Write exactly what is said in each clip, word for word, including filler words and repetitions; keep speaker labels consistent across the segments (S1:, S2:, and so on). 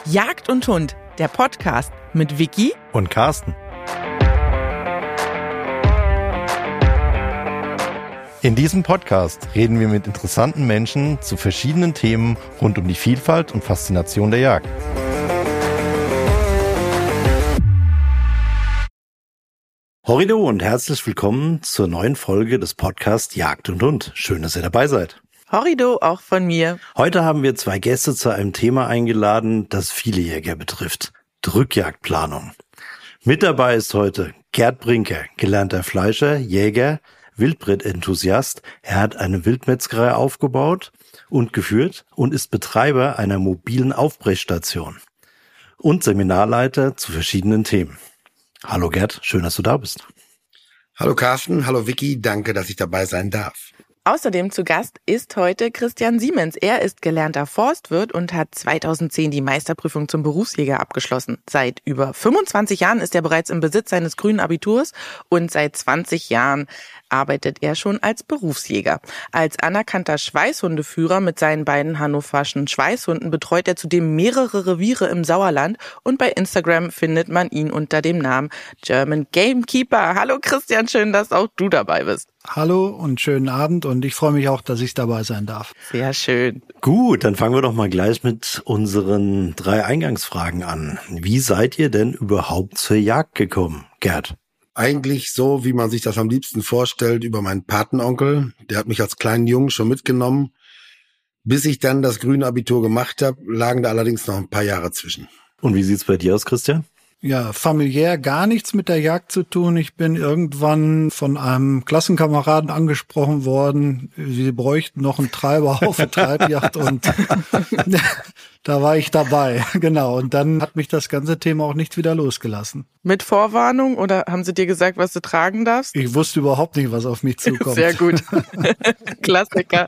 S1: Jagd und Hund, der Podcast mit Vicky
S2: und Carsten. In diesem Podcast reden wir mit interessanten Menschen zu verschiedenen Themen rund um die Vielfalt und Faszination der Jagd. Horrido und herzlich willkommen zur neuen Folge des Podcasts Jagd und Hund. Schön, dass ihr dabei seid.
S1: Horrido, auch von mir.
S2: Heute haben wir zwei Gäste zu einem Thema eingeladen, das viele Jäger betrifft. Drückjagdplanung. Mit dabei ist heute Gerd Brinker, gelernter Fleischer, Jäger, Wildbret-Enthusiast. Er hat eine Wildmetzgerei aufgebaut und geführt und ist Betreiber einer mobilen Aufbrechstation und Seminarleiter zu verschiedenen Themen. Hallo Gerd, schön, dass du da bist.
S3: Hallo Carsten, hallo Vicky, danke, dass ich dabei sein darf.
S1: Außerdem zu Gast ist heute Christian Siemens. Er ist gelernter Forstwirt und hat zweitausendzehn die Meisterprüfung zum Berufsjäger abgeschlossen. Seit über fünfundzwanzig Jahren ist er bereits im Besitz seines grünen Abiturs und seit zwanzig Jahren arbeitet er schon als Berufsjäger. Als anerkannter Schweißhundeführer mit seinen beiden hannoverschen Schweißhunden betreut er zudem mehrere Reviere im Sauerland und bei Instagram findet man ihn unter dem Namen German Gamekeeper. Hallo Christian, schön, dass auch du dabei bist.
S4: Hallo und schönen Abend und ich freue mich auch, dass ich dabei sein darf.
S1: Sehr schön.
S2: Gut, dann fangen wir doch mal gleich mit unseren drei Eingangsfragen an. Wie seid ihr denn überhaupt zur Jagd gekommen, Gerd?
S3: Eigentlich so, wie man sich das am liebsten vorstellt, über meinen Patenonkel. Der hat mich als kleinen Jungen schon mitgenommen. Bis ich dann das grüne Abitur gemacht habe, lagen da allerdings noch ein paar Jahre zwischen.
S2: Und wie sieht's bei dir aus, Christian?
S4: Ja, familiär gar nichts mit der Jagd zu tun. Ich bin irgendwann von einem Klassenkameraden angesprochen worden, sie bräuchten noch einen Treiber auf eine Treibjagd und da war ich dabei, genau. Und dann hat mich das ganze Thema auch nicht wieder losgelassen.
S1: Mit Vorwarnung oder haben sie dir gesagt, was du tragen darfst?
S4: Ich wusste überhaupt nicht, was auf mich zukommt.
S1: Sehr gut. Klassiker.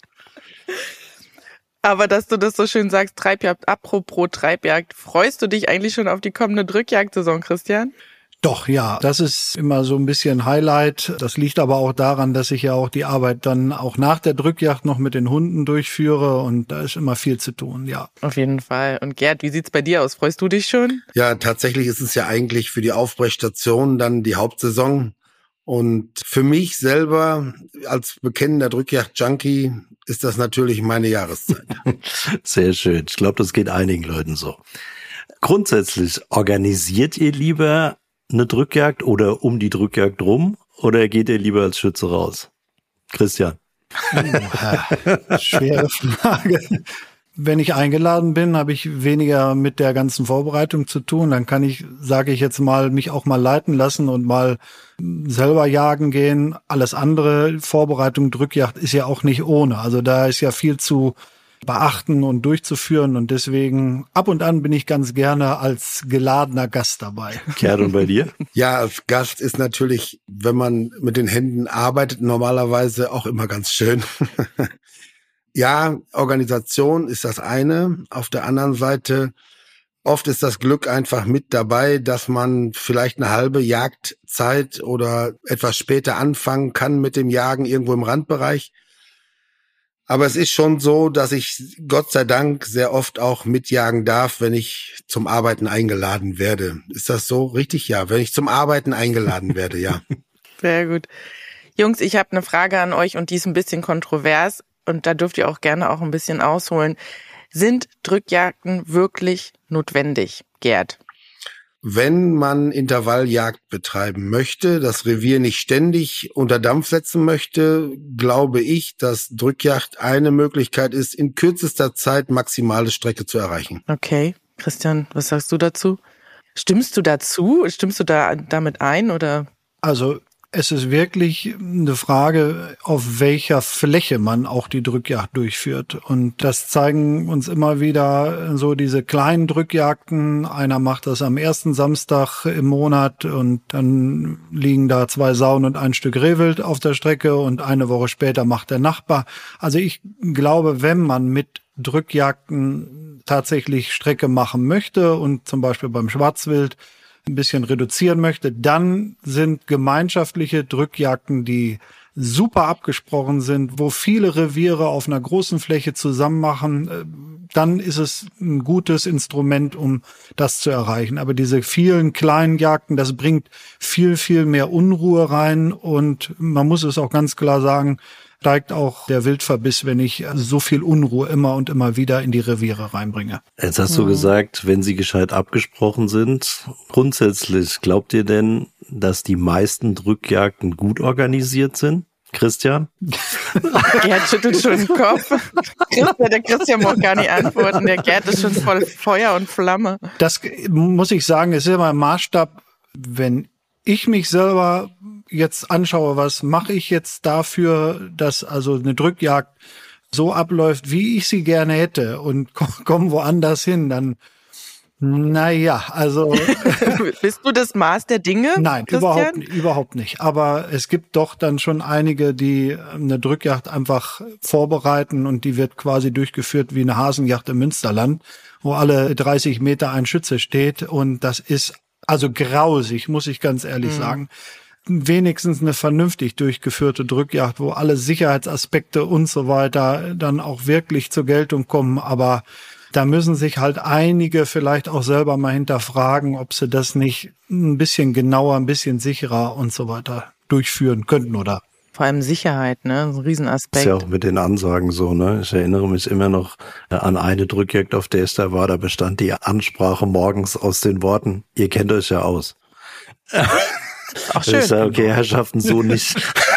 S1: Aber dass du das so schön sagst, Treibjagd, apropos Treibjagd, freust du dich eigentlich schon auf die kommende Drückjagdsaison, Christian?
S4: Doch, ja. Das ist immer so ein bisschen Highlight. Das liegt aber auch daran, dass ich ja auch die Arbeit dann auch nach der Drückjagd noch mit den Hunden durchführe und da ist immer viel zu tun, ja.
S1: Auf jeden Fall. Und Gerd, wie sieht's bei dir aus? Freust du dich schon?
S3: Ja, tatsächlich ist es ja eigentlich für die Aufbrechstation dann die Hauptsaison. Und für mich selber als bekennender Drückjagd-Junkie ist das natürlich meine Jahreszeit.
S2: Sehr schön. Ich glaube, das geht einigen Leuten so. Grundsätzlich, organisiert ihr lieber eine Drückjagd oder um die Drückjagd rum oder geht ihr lieber als Schütze raus? Christian.
S4: Schwere Frage. Wenn ich eingeladen bin, habe ich weniger mit der ganzen Vorbereitung zu tun. Dann kann ich, sage ich jetzt mal, mich auch mal leiten lassen und mal selber jagen gehen. Alles andere, Vorbereitung, Drückjagd ist ja auch nicht ohne. Also da ist ja viel zu beachten und durchzuführen und deswegen ab und an bin ich ganz gerne als geladener Gast dabei.
S2: Gerd, und bei dir?
S3: Ja, als Gast ist natürlich, wenn man mit den Händen arbeitet, normalerweise auch immer ganz schön. Ja, Organisation ist das eine. Auf der anderen Seite, oft ist das Glück einfach mit dabei, dass man vielleicht eine halbe Jagdzeit oder etwas später anfangen kann mit dem Jagen irgendwo im Randbereich. Aber es ist schon so, dass ich Gott sei Dank sehr oft auch mitjagen darf, wenn ich zum Arbeiten eingeladen werde. Ist das so richtig? Ja, wenn ich zum Arbeiten eingeladen werde, ja.
S1: Sehr gut. Jungs, ich habe eine Frage an euch und die ist ein bisschen kontrovers. Und da dürft ihr auch gerne auch ein bisschen ausholen. Sind Drückjagden wirklich notwendig, Gerd?
S3: Wenn man Intervalljagd betreiben möchte, das Revier nicht ständig unter Dampf setzen möchte, glaube ich, dass Drückjagd eine Möglichkeit ist, in kürzester Zeit maximale Strecke zu erreichen.
S1: Okay, Christian, was sagst du dazu? Stimmst du dazu? Stimmst du da damit ein oder?
S4: Also es ist wirklich eine Frage, auf welcher Fläche man auch die Drückjagd durchführt. Und das zeigen uns immer wieder so diese kleinen Drückjagden. Einer macht das am ersten Samstag im Monat und dann liegen da zwei Sauen und ein Stück Rehwild auf der Strecke und eine Woche später macht der Nachbar. Also ich glaube, wenn man mit Drückjagden tatsächlich Strecke machen möchte und zum Beispiel beim Schwarzwild ein bisschen reduzieren möchte, dann sind gemeinschaftliche Drückjagden die super abgesprochen sind, wo viele Reviere auf einer großen Fläche zusammen machen, dann ist es ein gutes Instrument, um das zu erreichen. Aber diese vielen kleinen Jagden, das bringt viel, viel mehr Unruhe rein und man muss es auch ganz klar sagen, steigt auch der Wildverbiss, wenn ich so viel Unruhe immer und immer wieder in die Reviere reinbringe.
S2: Jetzt hast du gesagt, wenn sie gescheit abgesprochen sind. Grundsätzlich, glaubt ihr denn, dass die meisten Drückjagden gut organisiert sind? Christian?
S1: Gerd schüttelt schon den Kopf. Christian, der Christian muss gar nicht antworten. Der Gerd ist schon voll Feuer und Flamme.
S4: Das muss ich sagen, ist immer ein Maßstab, wenn ich mich selber jetzt anschaue, was mache ich jetzt dafür, dass also eine Drückjagd so abläuft, wie ich sie gerne hätte und komme woanders hin, dann naja, also
S1: bist du das Maß der Dinge?
S4: Nein, überhaupt, überhaupt nicht. Aber es gibt doch dann schon einige, die eine Drückjagd einfach vorbereiten und die wird quasi durchgeführt wie eine Hasenjagd im Münsterland, wo alle dreißig Meter ein Schütze steht und das ist also grausig, muss ich ganz ehrlich mhm. sagen. Wenigstens eine vernünftig durchgeführte Drückjagd, wo alle Sicherheitsaspekte und so weiter dann auch wirklich zur Geltung kommen, aber da müssen sich halt einige vielleicht auch selber mal hinterfragen, ob sie das nicht ein bisschen genauer, ein bisschen sicherer und so weiter durchführen könnten, oder?
S1: Vor allem Sicherheit, ne? Ein Riesenaspekt.
S2: Ist ja auch mit den Ansagen so, ne? Ich erinnere mich immer noch an eine Drückjagd, auf der ich da war. Da bestand die Ansprache morgens aus den Worten, ihr kennt euch ja aus.
S1: Auch schön.
S2: Ich sage, okay, Herrschaften, so nicht.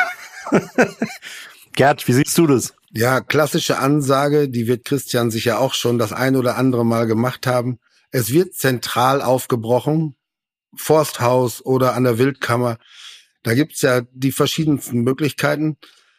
S2: Gerd, wie siehst du das?
S3: Ja, klassische Ansage, die wird Christian sicher auch schon das ein oder andere Mal gemacht haben. Es wird zentral aufgebrochen, Forsthaus oder an der Wildkammer. Da gibt's ja die verschiedensten Möglichkeiten.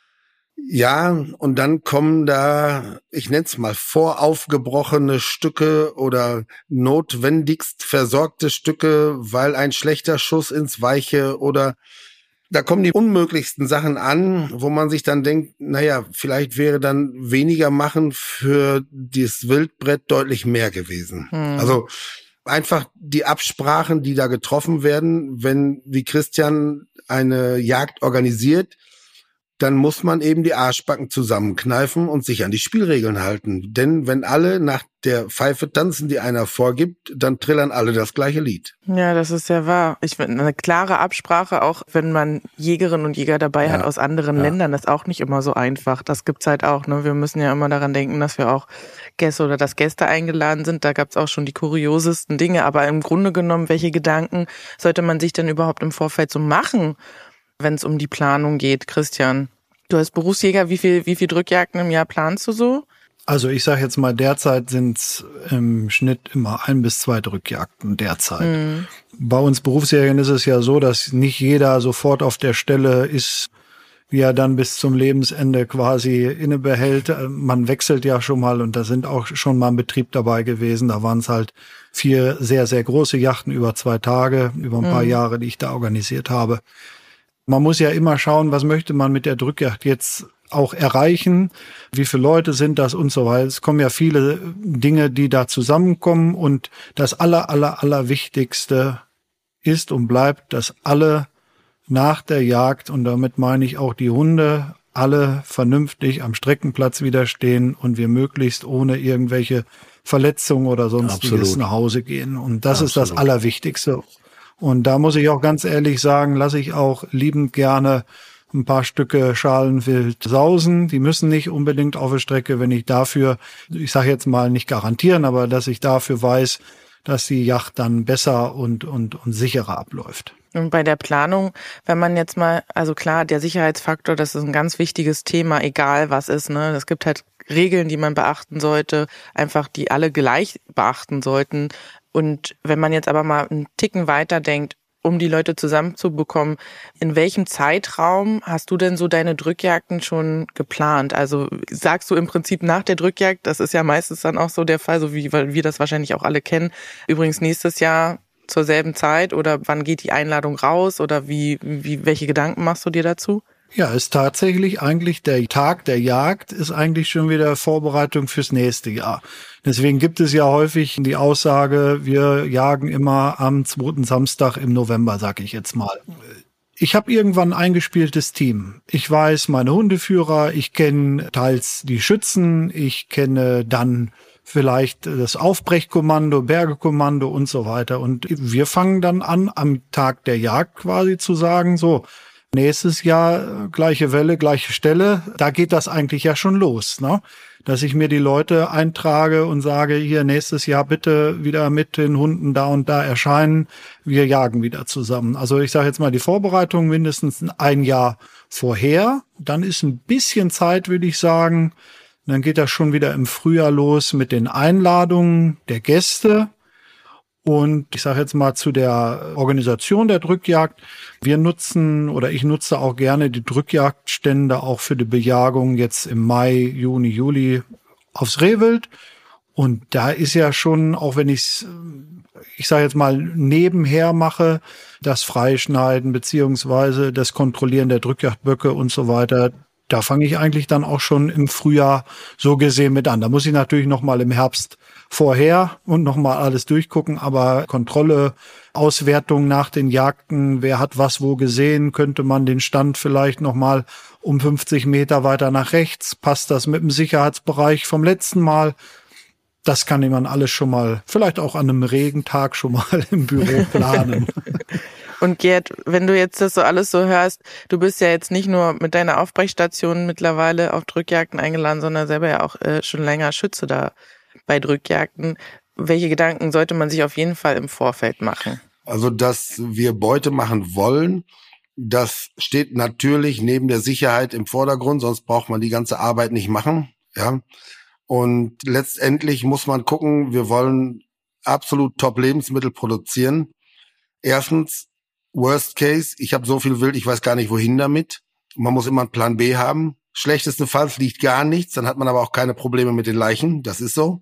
S3: Ja, und dann kommen da, ich nenne es mal, voraufgebrochene Stücke oder notwendigst versorgte Stücke, weil ein schlechter Schuss ins Weiche oder da kommen die unmöglichsten Sachen an, wo man sich dann denkt, naja, vielleicht wäre dann weniger machen für dieses Wildbrett deutlich mehr gewesen. Hm. Also einfach die Absprachen, die da getroffen werden, wenn, wie Christian eine Jagd organisiert, dann muss man eben die Arschbacken zusammenkneifen und sich an die Spielregeln halten. Denn wenn alle nach der Pfeife tanzen, die einer vorgibt, dann trillern alle das gleiche Lied.
S1: Ja, das ist ja wahr. Ich finde, eine klare Absprache, auch wenn man Jägerinnen und Jäger dabei ja. hat aus anderen ja. Ländern, ist auch nicht immer so einfach. Das gibt's halt auch. Ne? Wir müssen ja immer daran denken, dass wir auch Gäste oder dass Gäste eingeladen sind. Da gab's auch schon die kuriosesten Dinge. Aber im Grunde genommen, welche Gedanken sollte man sich denn überhaupt im Vorfeld so machen, wenn es um die Planung geht, Christian? Du als Berufsjäger, wie viel, wie viel Drückjagden im Jahr planst du so?
S4: Also ich sage jetzt mal, derzeit sind es im Schnitt immer ein bis zwei Drückjagden derzeit. Mhm. Bei uns Berufsjägern ist es ja so, dass nicht jeder sofort auf der Stelle ist, wie er dann bis zum Lebensende quasi innebehält. Man wechselt ja schon mal und da sind auch schon mal ein Betrieb dabei gewesen. Da waren es halt vier sehr, sehr große Yachten über zwei Tage, über ein paar mhm. Jahre, die ich da organisiert habe. Man muss ja immer schauen, was möchte man mit der Drückjagd jetzt auch erreichen, wie viele Leute sind das und so weiter. Es kommen ja viele Dinge, die da zusammenkommen und das aller, aller, aller Wichtigste ist und bleibt, dass alle nach der Jagd, und damit meine ich auch die Hunde, alle vernünftig am Streckenplatz widerstehen und wir möglichst ohne irgendwelche Verletzungen oder sonstiges Absolut. nach Hause gehen. Und das Absolut. ist das Allerwichtigste. Und da muss ich auch ganz ehrlich sagen, lasse ich auch liebend gerne ein paar Stücke Schalenwild sausen. Die müssen nicht unbedingt auf der Strecke, wenn ich dafür, ich sage jetzt mal nicht garantieren, aber dass ich dafür weiß, dass die Jagd dann besser und, und, und sicherer abläuft.
S1: Und bei der Planung, wenn man jetzt mal, also klar, der Sicherheitsfaktor, das ist ein ganz wichtiges Thema, egal was ist, ne? Es gibt halt Regeln, die man beachten sollte, einfach die alle gleich beachten sollten. Und wenn man jetzt aber mal einen Ticken weiter denkt, um die Leute zusammenzubekommen, in welchem Zeitraum hast du denn so deine Drückjagden schon geplant? Also sagst du im Prinzip nach der Drückjagd, das ist ja meistens dann auch so der Fall, so wie wir das wahrscheinlich auch alle kennen, übrigens nächstes Jahr zur selben Zeit oder wann geht die Einladung raus oder wie, wie welche Gedanken machst du dir dazu?
S4: Ja, ist tatsächlich eigentlich der Tag der Jagd ist eigentlich schon wieder Vorbereitung fürs nächste Jahr. Deswegen gibt es ja häufig die Aussage, wir jagen immer am zweiten Samstag im November, sag ich jetzt mal. Ich habe irgendwann ein eingespieltes Team. Ich weiß meine Hundeführer, ich kenne teils die Schützen, ich kenne dann vielleicht das Aufbrechkommando, Bergekommando und so weiter. Und wir fangen dann an, am Tag der Jagd quasi zu sagen, so, nächstes Jahr gleiche Welle, gleiche Stelle. Da geht das eigentlich ja schon los, ne? Dass ich mir die Leute eintrage und sage, hier nächstes Jahr bitte wieder mit den Hunden da und da erscheinen. Wir jagen wieder zusammen. Also ich sage jetzt mal die Vorbereitung mindestens ein Jahr vorher. Dann ist ein bisschen Zeit, würde ich sagen. Dann geht das schon wieder im Frühjahr los mit den Einladungen der Gäste. Und ich sage jetzt mal zu der Organisation der Drückjagd. Wir nutzen oder ich nutze auch gerne die Drückjagdstände auch für die Bejagung jetzt im Mai, Juni, Juli aufs Rehwild. Und da ist ja schon, auch wenn ich es, ich sage jetzt mal, nebenher mache, das Freischneiden beziehungsweise das Kontrollieren der Drückjagdböcke und so weiter, da fange ich eigentlich dann auch schon im Frühjahr so gesehen mit an. Da muss ich natürlich noch mal im Herbst vorher und noch mal alles durchgucken, aber Kontrolle, Auswertung nach den Jagden, wer hat was wo gesehen, könnte man den Stand vielleicht noch mal um fünfzig Meter weiter nach rechts, passt das mit dem Sicherheitsbereich vom letzten Mal? Das kann man alles schon mal, vielleicht auch an einem Regentag schon mal im Büro planen.
S1: Und Gerd, wenn du jetzt das so alles so hörst, du bist ja jetzt nicht nur mit deiner Aufbrechstation mittlerweile auf Drückjagden eingeladen, sondern selber ja auch äh, schon länger Schütze da bei Drückjagden. Welche Gedanken sollte man sich auf jeden Fall im Vorfeld machen?
S3: Also, dass wir Beute machen wollen, das steht natürlich neben der Sicherheit im Vordergrund, sonst braucht man die ganze Arbeit nicht machen, ja. Und letztendlich muss man gucken, wir wollen absolut Top-Lebensmittel produzieren. Erstens, Worst Case, ich habe so viel Wild, ich weiß gar nicht, wohin damit. Man muss immer einen Plan B haben. Schlechtestenfalls liegt gar nichts, dann hat man aber auch keine Probleme mit den Leichen, das ist so.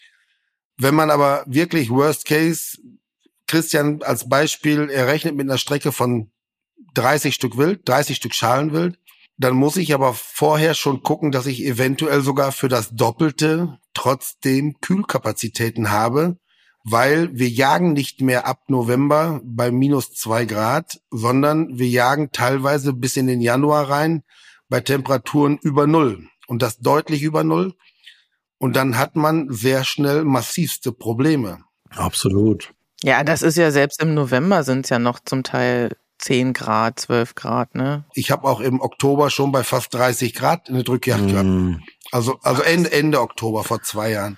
S3: Wenn man aber wirklich Worst Case, Christian als Beispiel, er rechnet mit einer Strecke von dreißig Stück Wild, dreißig Stück Schalenwild, dann muss ich aber vorher schon gucken, dass ich eventuell sogar für das Doppelte trotzdem Kühlkapazitäten habe, weil wir jagen nicht mehr ab November bei minus zwei Grad, sondern wir jagen teilweise bis in den Januar rein bei Temperaturen über Null und das deutlich über Null. Und dann hat man sehr schnell massivste Probleme.
S2: Absolut.
S1: Ja, das ist ja selbst im November sind es ja noch zum Teil zehn Grad, zwölf Grad, ne?
S3: Ich habe auch im Oktober schon bei fast dreißig Grad eine Drückjagd
S2: Mm.
S3: gehabt. Also, also Ende, Ende Oktober vor zwei Jahren.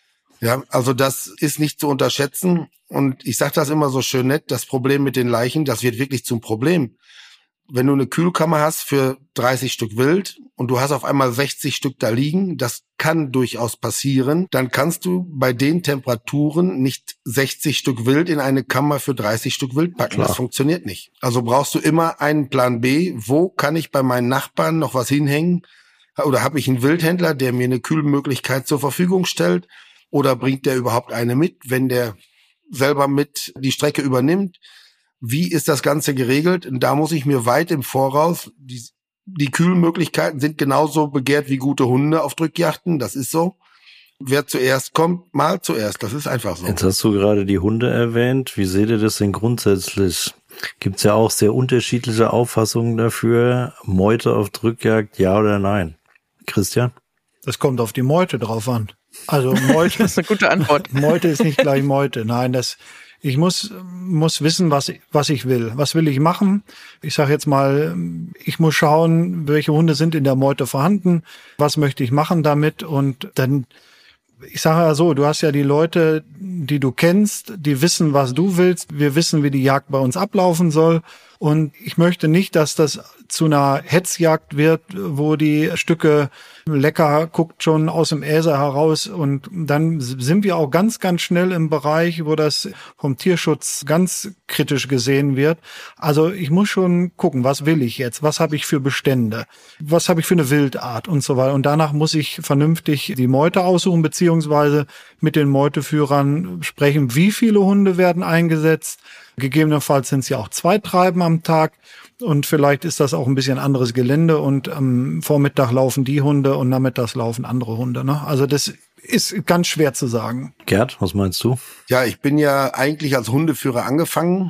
S3: Ja, also das ist nicht zu unterschätzen. Und ich sage das immer so schön nett, das Problem mit den Leichen, das wird wirklich zum Problem. Wenn du eine Kühlkammer hast für dreißig Stück Wild und du hast auf einmal sechzig Stück da liegen, das kann durchaus passieren, dann kannst du bei den Temperaturen nicht sechzig Stück Wild in eine Kammer für dreißig Stück Wild packen.
S2: Klar.
S3: Das funktioniert nicht. Also brauchst du immer einen Plan B. Wo kann ich bei meinen Nachbarn noch was hinhängen? Oder habe ich einen Wildhändler, der mir eine Kühlmöglichkeit zur Verfügung stellt? Oder bringt der überhaupt eine mit, wenn der selber mit die Strecke übernimmt? Wie ist das Ganze geregelt? Und da muss ich mir weit im Voraus, die, die Kühlmöglichkeiten sind genauso begehrt wie gute Hunde auf Drückjachten, das ist so. Wer zuerst kommt, mal zuerst, das ist einfach so.
S2: Jetzt hast du gerade die Hunde erwähnt. Wie seht ihr das denn grundsätzlich? Gibt's ja auch sehr unterschiedliche Auffassungen dafür. Meute auf Drückjagd, ja oder nein? Christian?
S4: Das kommt auf die Meute drauf an. Also Meute,
S1: Das ist eine gute Antwort.
S4: Meute ist nicht gleich Meute. Nein, das ich muss muss wissen, was was ich will. Was will ich machen? Ich sage jetzt mal, ich muss schauen, welche Hunde sind in der Meute vorhanden. Was möchte ich machen damit? Und dann, ich sage ja so, du hast ja die Leute, die du kennst, die wissen, was du willst. Wir wissen, wie die Jagd bei uns ablaufen soll. Und ich möchte nicht, dass das zu einer Hetzjagd wird, wo die Stücke lecker guckt schon aus dem Äser heraus. Und dann sind wir auch ganz, ganz schnell im Bereich, wo das vom Tierschutz ganz kritisch gesehen wird. Also ich muss schon gucken, was will ich jetzt? Was habe ich für Bestände? Was habe ich für eine Wildart und so weiter? Und danach muss ich vernünftig die Meute aussuchen, beziehungsweise mit den Meuteführern sprechen, wie viele Hunde werden eingesetzt. Gegebenenfalls sind es ja auch zwei Treiben am Tag und vielleicht ist das auch ein bisschen anderes Gelände und am Vormittag laufen die Hunde und nachmittags laufen andere Hunde. Ne? Also das ist ganz schwer zu sagen.
S2: Gerd, was meinst du?
S3: Ja, ich bin ja eigentlich als Hundeführer angefangen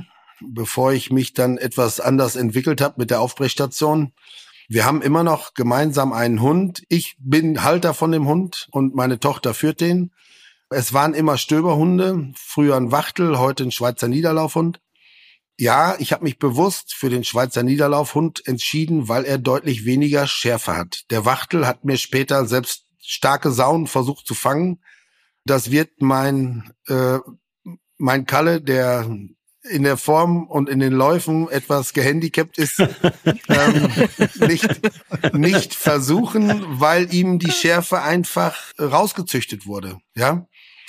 S3: bevor ich mich dann etwas anders entwickelt habe mit der Aufbrechtstation. Wir haben immer noch gemeinsam einen Hund. Ich bin Halter von dem Hund und meine Tochter führt den. Es waren immer Stöberhunde, früher ein Wachtel, heute ein Schweizer Niederlaufhund. Ja, ich habe mich bewusst für den Schweizer Niederlaufhund entschieden, weil er deutlich weniger Schärfe hat. Der Wachtel hat mir später selbst starke Sauen versucht zu fangen. Das wird mein äh, mein Kalle, der in der Form und in den Läufen etwas gehandicapt ist, ähm, nicht nicht versuchen, weil ihm die Schärfe einfach rausgezüchtet wurde. Ja,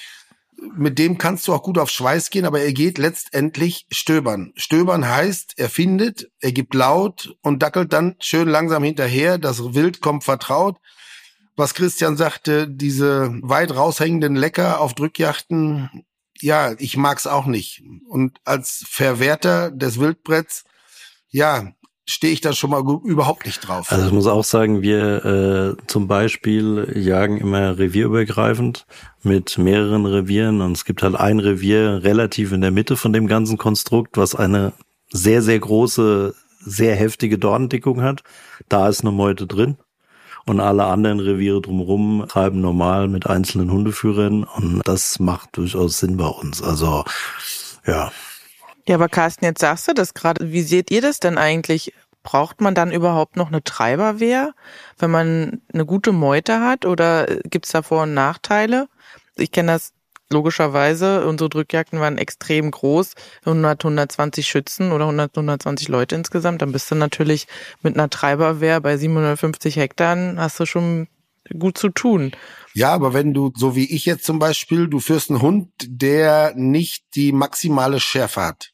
S3: mit dem kannst du auch gut auf Schweiß gehen, aber er geht letztendlich stöbern. Stöbern heißt, er findet, er gibt laut und dackelt dann schön langsam hinterher. Das Wild kommt vertraut. Was Christian sagte, diese weit raushängenden Lecker auf Drückjachten, ja, ich mag's auch nicht. Und als Verwerter des Wildbretts, ja, stehe ich da schon mal überhaupt nicht drauf.
S2: Also ich muss auch sagen, wir äh, zum Beispiel jagen immer revierübergreifend mit mehreren Revieren und es gibt halt ein Revier relativ in der Mitte von dem ganzen Konstrukt, was eine sehr, sehr große, sehr heftige Dornendickung hat. Da ist eine Meute drin. Und alle anderen Reviere drumherum treiben normal mit einzelnen Hundeführern und das macht durchaus Sinn bei uns. Also, ja.
S1: Ja, aber Carsten, jetzt sagst du das gerade. Wie seht ihr das denn eigentlich? Braucht man dann überhaupt noch eine Treiberwehr, wenn man eine gute Meute hat oder gibt's da Vor- und Nachteile? Ich kenne das logischerweise. Unsere Drückjagden waren extrem groß. hundert, hundertzwanzig Schützen oder hundert, hundertzwanzig Leute insgesamt. Dann bist du natürlich mit einer Treiberwehr bei siebenhundertfünfzig Hektar, hast du schon gut zu tun.
S3: Ja, aber wenn du, so wie ich jetzt zum Beispiel, du führst einen Hund, der nicht die maximale Schärfe hat.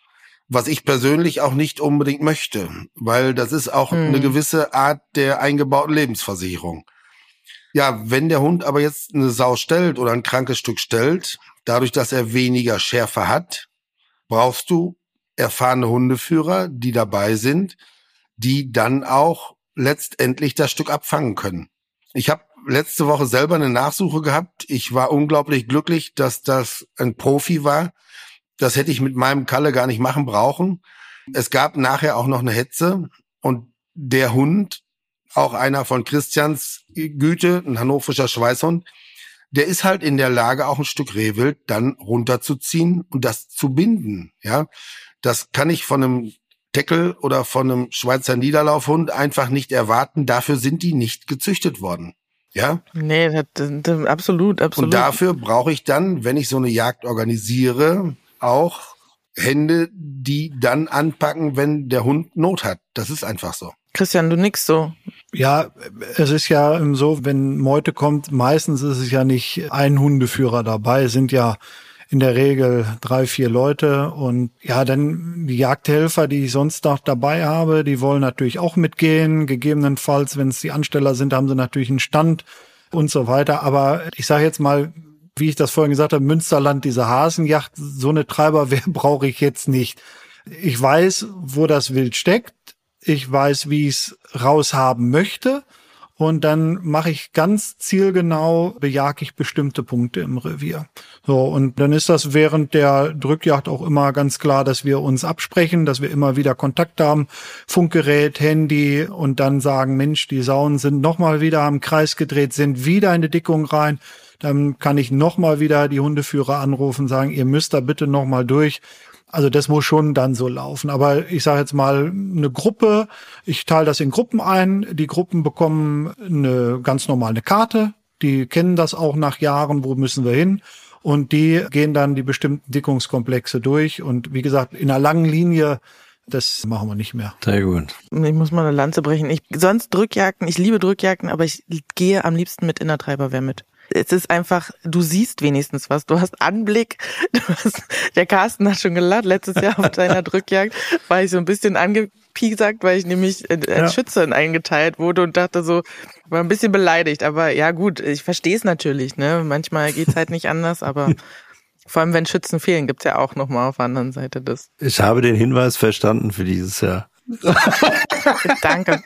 S3: Was ich persönlich auch nicht unbedingt möchte, weil das ist auch hm. eine gewisse Art der eingebauten Lebensversicherung. Ja, wenn der Hund aber jetzt eine Sau stellt oder ein krankes Stück stellt, dadurch, dass er weniger Schärfe hat, brauchst du erfahrene Hundeführer, die dabei sind, die dann auch letztendlich das Stück abfangen können. Ich habe letzte Woche selber eine Nachsuche gehabt. Ich war unglaublich glücklich, dass das ein Profi war. Das hätte ich mit meinem Kalle gar nicht machen brauchen. Es gab nachher auch noch eine Hetze und der Hund, auch einer von Christians Güte, ein hannoverscher Schweißhund, der ist halt in der Lage, auch ein Stück Rehwild dann runterzuziehen und das zu binden. Ja, das kann ich von einem Teckel oder von einem Schweizer Niederlaufhund einfach nicht erwarten. Dafür sind die nicht gezüchtet worden. Ja?
S1: Nee, das, das, absolut, absolut.
S3: Und dafür brauche ich dann, wenn ich so eine Jagd organisiere, auch Hände, die dann anpacken, wenn der Hund Not hat. Das ist einfach so.
S1: Christian, du nix so.
S4: Ja, es ist ja so, wenn Meute kommt, meistens ist es ja nicht ein Hundeführer dabei, es sind ja in der Regel drei, vier Leute und ja, dann die Jagdhelfer, die ich sonst noch dabei habe, die wollen natürlich auch mitgehen. Gegebenenfalls, wenn es die Ansteller sind, haben sie natürlich einen Stand und so weiter. Aber ich sage jetzt mal, wie ich das vorhin gesagt habe, Münsterland, diese Hasenjagd, so eine Treiberwehr brauche ich jetzt nicht. Ich weiß, wo das Wild steckt. Ich weiß, wie ich es raushaben möchte. Und dann mache ich ganz zielgenau, bejage ich bestimmte Punkte im Revier. So, und dann ist das während der Drückjagd auch immer ganz klar, dass wir uns absprechen, dass wir immer wieder Kontakt haben, Funkgerät, Handy und dann sagen, Mensch, die Sauen sind nochmal wieder am Kreis gedreht, sind wieder in die Dickung rein. Dann kann ich nochmal wieder die Hundeführer anrufen, sagen, ihr müsst da bitte nochmal durch. Also das muss schon dann so laufen. Aber ich sage jetzt mal, eine Gruppe, ich teile das in Gruppen ein. Die Gruppen bekommen eine ganz normale Karte. Die kennen das auch nach Jahren, wo müssen wir hin. Und die gehen dann die bestimmten Dickungskomplexe durch. Und wie gesagt, in einer langen Linie, das machen wir nicht mehr.
S2: Sehr gut.
S1: Ich muss mal eine Lanze brechen. Ich, sonst Drückjagden, ich liebe Drückjagden, aber ich gehe am liebsten mit in der Treiberwehr mit. Es ist einfach, du siehst wenigstens was, du hast Anblick, du hast, der Carsten hat schon gelacht, letztes Jahr auf deiner Drückjagd war ich so ein bisschen angepiesackt, weil ich nämlich als ja. Schütze eingeteilt wurde und dachte so, war ein bisschen beleidigt, aber ja gut, ich verstehe es natürlich, ne, manchmal geht's halt nicht anders, aber vor allem wenn Schützen fehlen, gibt's ja auch nochmal auf der anderen Seite das.
S2: Ich habe den Hinweis verstanden für dieses Jahr.
S1: Danke.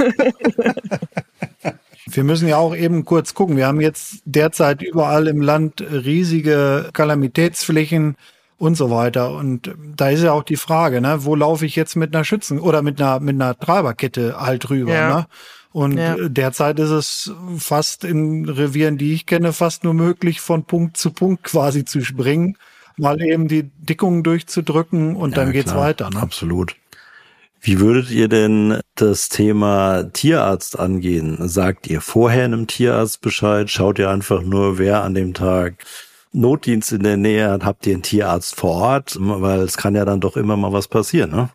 S4: Wir müssen ja auch eben kurz gucken. Wir haben jetzt derzeit überall im Land riesige Kalamitätsflächen und so weiter. Und da ist ja auch die Frage, ne, wo laufe ich jetzt mit einer Schützen- oder mit einer mit einer Treiberkette halt rüber,
S1: Ja.
S4: ne? Und
S1: Ja.
S4: derzeit ist es fast in Revieren, die ich kenne, fast nur möglich, von Punkt zu Punkt quasi zu springen, mal eben die Dickungen durchzudrücken und
S2: Ja,
S4: dann geht's
S2: klar,
S4: weiter, ne?
S2: Absolut. Wie würdet ihr denn das Thema Tierarzt angehen? Sagt ihr vorher einem Tierarzt Bescheid? Schaut ihr einfach nur, wer an dem Tag Notdienst in der Nähe hat? Habt ihr einen Tierarzt vor Ort? Weil es kann ja dann doch immer mal was passieren, ne?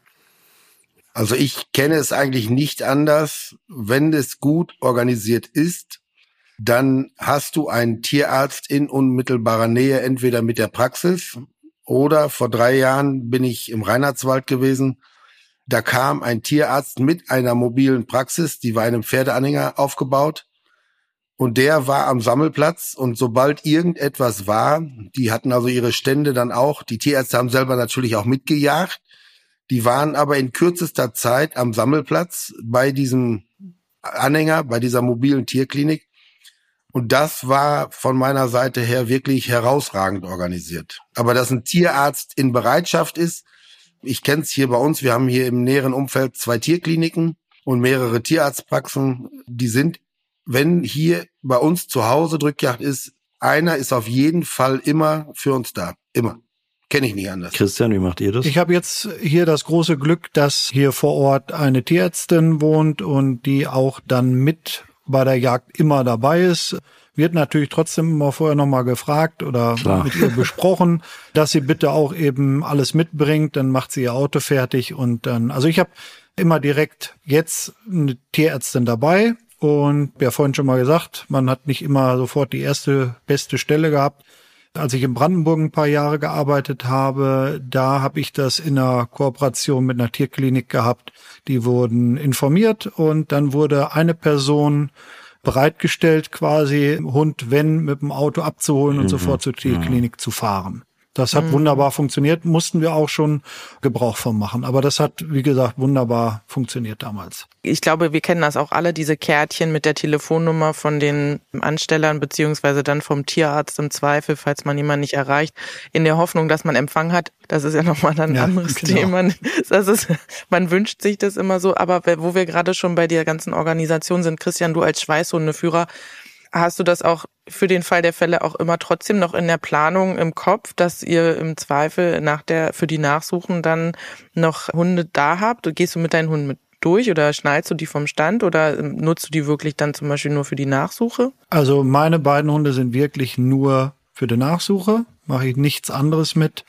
S3: Also ich kenne es eigentlich nicht anders. Wenn es gut organisiert ist, dann hast du einen Tierarzt in unmittelbarer Nähe, entweder mit der Praxis oder vor drei Jahren bin ich im Reinhardswald gewesen. Da kam ein Tierarzt mit einer mobilen Praxis, die war in einem Pferdeanhänger aufgebaut. Und der war am Sammelplatz und sobald irgendetwas war, die hatten also ihre Stände dann auch, die Tierärzte haben selber natürlich auch mitgejagt, die waren aber in kürzester Zeit am Sammelplatz bei diesem Anhänger, bei dieser mobilen Tierklinik. Und das war von meiner Seite her wirklich herausragend organisiert. Aber dass ein Tierarzt in Bereitschaft ist, ich kenne es hier bei uns, wir haben hier im näheren Umfeld zwei Tierkliniken und mehrere Tierarztpraxen, die sind, wenn hier bei uns zu Hause Drückjagd ist, einer ist auf jeden Fall immer für uns da. Immer. Kenne ich nicht anders.
S2: Christian, wie macht ihr das?
S4: Ich habe jetzt hier das große Glück, dass hier vor Ort eine Tierärztin wohnt und die auch dann mit bei der Jagd immer dabei ist. Wird natürlich trotzdem immer vorher nochmal gefragt oder
S2: Klar.
S4: mit ihr besprochen, dass sie bitte auch eben alles mitbringt. Dann macht sie ihr Auto fertig und dann, also ich habe immer direkt jetzt eine Tierärztin dabei. Und ja, vorhin schon mal gesagt, man hat nicht immer sofort die erste beste Stelle gehabt. Als ich in Brandenburg ein paar Jahre gearbeitet habe, da habe ich das in einer Kooperation mit einer Tierklinik gehabt. Die wurden informiert und dann wurde eine Person bereitgestellt, quasi Hund, wenn, mit dem Auto abzuholen und
S2: Mhm.
S4: sofort zur Tierklinik zu fahren. Das hat wunderbar funktioniert, mussten wir auch schon Gebrauch von machen. Aber das hat, wie gesagt, wunderbar funktioniert damals.
S1: Ich glaube, wir kennen das auch alle, diese Kärtchen mit der Telefonnummer von den Anstellern beziehungsweise dann vom Tierarzt im Zweifel, falls man jemanden nicht erreicht, in der Hoffnung, dass man Empfang hat. Das ist ja nochmal ein
S4: Ja,
S1: anderes
S4: genau.
S1: Thema. Das ist, man wünscht sich das immer so. Aber wo wir gerade schon bei der ganzen Organisation sind, Christian, du als Schweißhundeführer, hast du das auch für den Fall der Fälle auch immer trotzdem noch in der Planung im Kopf, dass ihr im Zweifel nach der für die Nachsuchen dann noch Hunde da habt? Gehst du mit deinen Hunden mit durch oder schnallst du die vom Stand oder nutzt du die wirklich dann zum Beispiel nur für die Nachsuche?
S4: Also meine beiden Hunde sind wirklich nur für die Nachsuche, mache ich nichts anderes mit.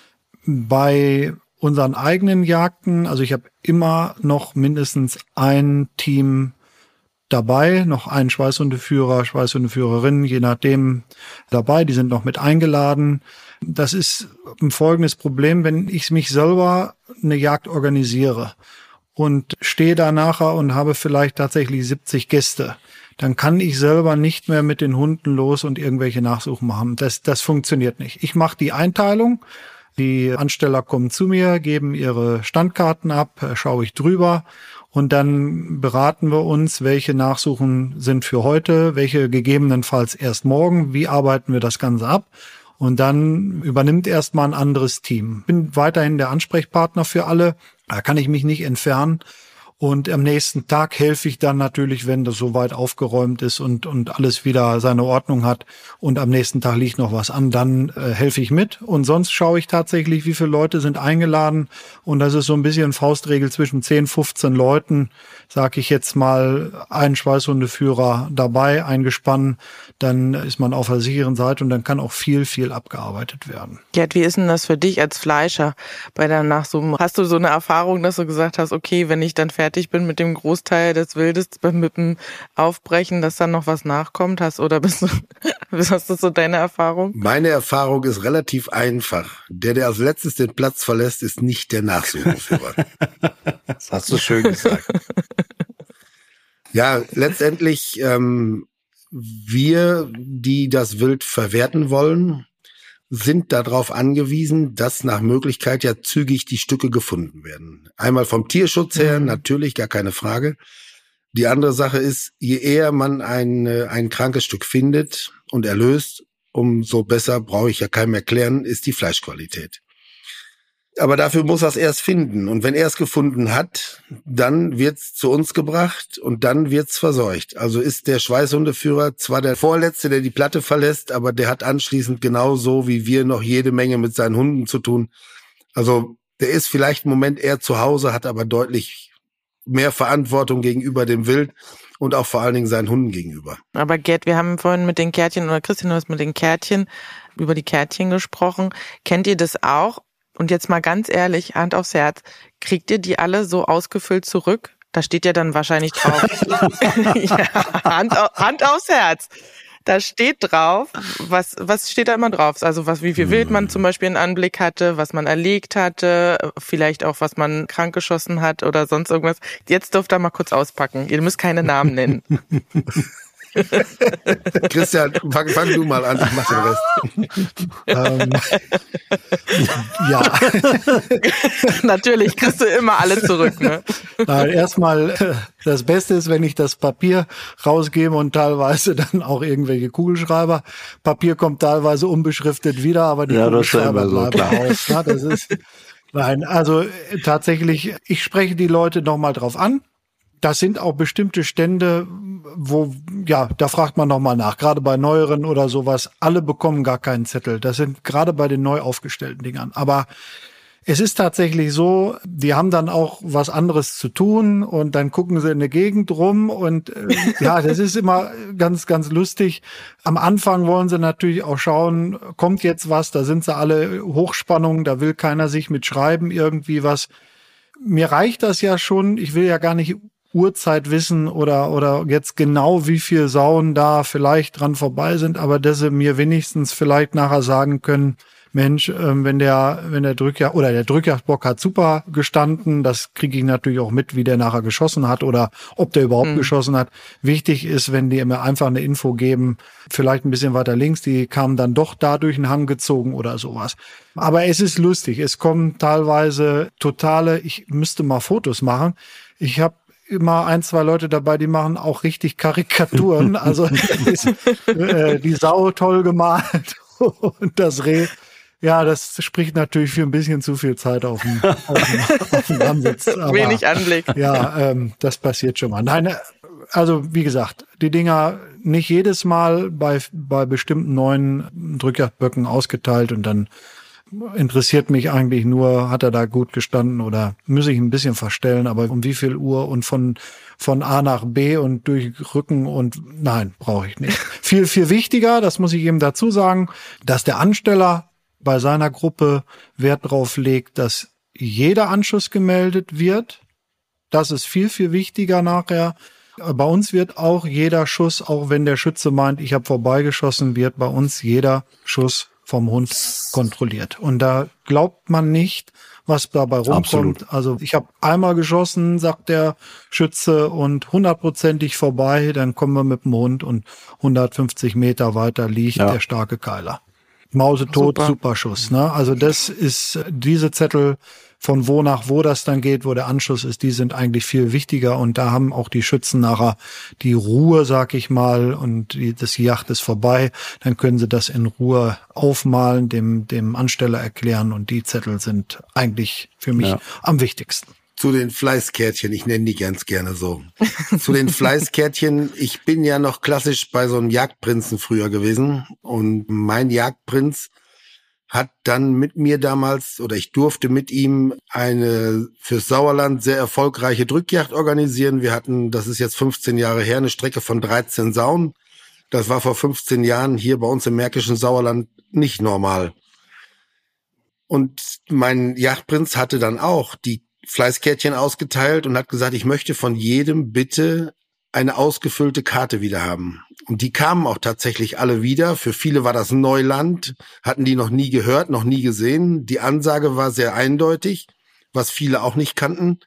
S4: Bei unseren eigenen Jagden, also ich habe immer noch mindestens ein Team dabei, noch einen Schweißhundeführer, Schweißhundeführerin, je nachdem dabei, die sind noch mit eingeladen. Das ist ein folgendes Problem, wenn ich mich selber eine Jagd organisiere und stehe da nachher und habe vielleicht tatsächlich siebzig Gäste, dann kann ich selber nicht mehr mit den Hunden los und irgendwelche Nachsuchen machen. Das, das funktioniert nicht. Ich mache die Einteilung. Die Ansteller kommen zu mir, geben ihre Standkarten ab, schaue ich drüber und dann beraten wir uns, welche Nachsuchen sind für heute, welche gegebenenfalls erst morgen, wie arbeiten wir das Ganze ab. Und dann übernimmt erstmal ein anderes Team. Bin weiterhin der Ansprechpartner für alle, da kann ich mich nicht entfernen. Und am nächsten Tag helfe ich dann natürlich, wenn das soweit aufgeräumt ist und und alles wieder seine Ordnung hat und am nächsten Tag liegt noch was an, dann äh, helfe ich mit. Und sonst schaue ich tatsächlich, wie viele Leute sind eingeladen. Und das ist so ein bisschen Faustregel zwischen zehn, fünfzehn Leuten, sage ich jetzt mal, ein Schweißhundeführer dabei, eingespannt. Dann ist man auf der sicheren Seite und dann kann auch viel, viel abgearbeitet werden.
S1: Gerd, wie ist denn das für dich als Fleischer bei der Nachsuche? Hast du so eine Erfahrung, dass du gesagt hast, okay, wenn ich dann fertig bin mit dem Großteil des Wildes, mit dem Aufbrechen, dass dann noch was nachkommt? Hast oder bist du, hast du so deine Erfahrung?
S3: Meine Erfahrung ist relativ einfach. Der, der als letztes den Platz verlässt, ist nicht der Nachsuchenführer.
S2: Das hast du schön gesagt.
S3: Ja, letztendlich ähm, wir, die das Wild verwerten wollen, sind darauf angewiesen, dass nach Möglichkeit ja zügig die Stücke gefunden werden. Einmal vom Tierschutz her,
S1: Mhm.
S3: natürlich, gar keine Frage. Die andere Sache ist, je eher man ein, ein krankes Stück findet und erlöst, umso besser, brauche ich ja keinem erklären, ist die Fleischqualität. Aber dafür muss er es erst finden. Und wenn er es gefunden hat, dann wird's zu uns gebracht und dann wird's verseucht. Also ist der Schweißhundeführer zwar der Vorletzte, der die Platte verlässt, aber der hat anschließend genauso wie wir noch jede Menge mit seinen Hunden zu tun. Also der ist vielleicht im Moment eher zu Hause, hat aber deutlich mehr Verantwortung gegenüber dem Wild und auch vor allen Dingen seinen Hunden gegenüber.
S1: Aber Gerd, wir haben vorhin mit den Kärtchen, oder Christian, du hast mit den Kärtchen, über die Kärtchen gesprochen. Kennt ihr das auch? Und jetzt mal ganz ehrlich, Hand aufs Herz, kriegt ihr die alle so ausgefüllt zurück? Da steht ja dann wahrscheinlich drauf. ja, Hand, Hand aufs Herz. Da steht drauf, was was steht da immer drauf? Also was, wie viel Wild man zum Beispiel in Anblick hatte, was man erlegt hatte, vielleicht auch was man krank geschossen hat oder sonst irgendwas. Jetzt dürft ihr mal kurz auspacken. Ihr müsst keine Namen nennen.
S3: Christian, fang, fang du mal an, ich mach den Rest.
S4: ähm, ja.
S1: Natürlich kriegst du immer alle zurück, ne?
S4: Nein, erstmal, das Beste ist, wenn ich das Papier rausgebe und teilweise dann auch irgendwelche Kugelschreiber. Papier kommt teilweise unbeschriftet wieder, aber die
S2: ja,
S4: Kugelschreiber
S2: so,
S4: bleiben aus. Ja, das ist, nein, also tatsächlich, ich spreche die Leute nochmal drauf an. Das sind auch bestimmte Stände, wo, ja, da fragt man nochmal nach. Gerade bei neueren oder sowas, alle bekommen gar keinen Zettel. Das sind gerade bei den neu aufgestellten Dingern. Aber es ist tatsächlich so, die haben dann auch was anderes zu tun und dann gucken sie in der Gegend rum und äh, ja, das ist immer ganz, ganz lustig. Am Anfang wollen sie natürlich auch schauen, kommt jetzt was, da sind sie alle Hochspannung, da will keiner sich mit Schreiben irgendwie was. Mir reicht das ja schon, ich will ja gar nicht Uhrzeit wissen oder oder jetzt genau, wie viel Sauen da vielleicht dran vorbei sind, aber dass sie mir wenigstens vielleicht nachher sagen können, Mensch, ähm, wenn der wenn der Drückjagd oder der Drückjagdbock hat super gestanden, das kriege ich natürlich auch mit, wie der nachher geschossen hat oder ob der überhaupt mhm. geschossen hat. Wichtig ist, wenn die mir einfach eine Info geben, vielleicht ein bisschen weiter links, die kamen dann doch da durch den Hang gezogen oder sowas. Aber es ist lustig, es kommen teilweise totale, ich müsste mal Fotos machen. Ich habe immer ein, zwei Leute dabei, die machen auch richtig Karikaturen. Also ist, äh, die Sau toll gemalt und das Reh. Ja, das spricht natürlich für ein bisschen zu viel Zeit auf dem, auf dem, auf dem Ansitz. Aber,
S1: wenig Anblick.
S4: Ja, ähm, das passiert schon mal. Nein, also wie gesagt, die Dinger nicht jedes Mal bei, bei bestimmten neuen Drückjagdböcken ausgeteilt und dann interessiert mich eigentlich nur, hat er da gut gestanden oder muss ich ein bisschen verstellen, aber um wie viel Uhr und von von A nach B und durch Rücken und nein, brauche ich nicht. Viel, viel wichtiger, das muss ich eben dazu sagen, dass der Ansteller bei seiner Gruppe Wert drauf legt, dass jeder Anschuss gemeldet wird. Das ist viel, viel wichtiger nachher. Bei uns wird auch jeder Schuss, auch wenn der Schütze meint, ich habe vorbeigeschossen, wird bei uns jeder Schuss vom Hund kontrolliert. Und da glaubt man nicht, was dabei rumkommt.
S2: Absolut.
S4: Also ich habe einmal geschossen, sagt der Schütze, und hundertprozentig vorbei, dann kommen wir mit dem Hund und hundertfünfzig Meter weiter liegt ja der starke Keiler. Mausetot, super. super Schuss. Ne? Also das ist diese Zettel, von wo nach wo das dann geht, wo der Anschluss ist, die sind eigentlich viel wichtiger und da haben auch die Schützen nachher die Ruhe, sag ich mal, und die, das Jagd ist vorbei, dann können sie das in Ruhe aufmalen, dem dem Ansteller erklären und die Zettel sind eigentlich für mich ja am wichtigsten.
S3: Zu den Fleißkärtchen, ich nenne die ganz gerne so. Zu den Fleißkärtchen, ich bin ja noch klassisch bei so einem Jagdprinzen früher gewesen und mein Jagdprinz hat dann mit mir damals, oder ich durfte mit ihm eine fürs Sauerland sehr erfolgreiche Drückjagd organisieren. Wir hatten, das ist jetzt fünfzehn Jahre her, eine Strecke von dreizehn Sauen. Das war vor fünfzehn Jahren hier bei uns im märkischen Sauerland nicht normal. Und mein Jagdprinz hatte dann auch die Fleißkärtchen ausgeteilt und hat gesagt, ich möchte von jedem bitte eine ausgefüllte Karte wieder haben. Und die kamen auch tatsächlich alle wieder. Für viele war das Neuland, hatten die noch nie gehört, noch nie gesehen. Die Ansage war sehr eindeutig, was viele auch nicht kannten.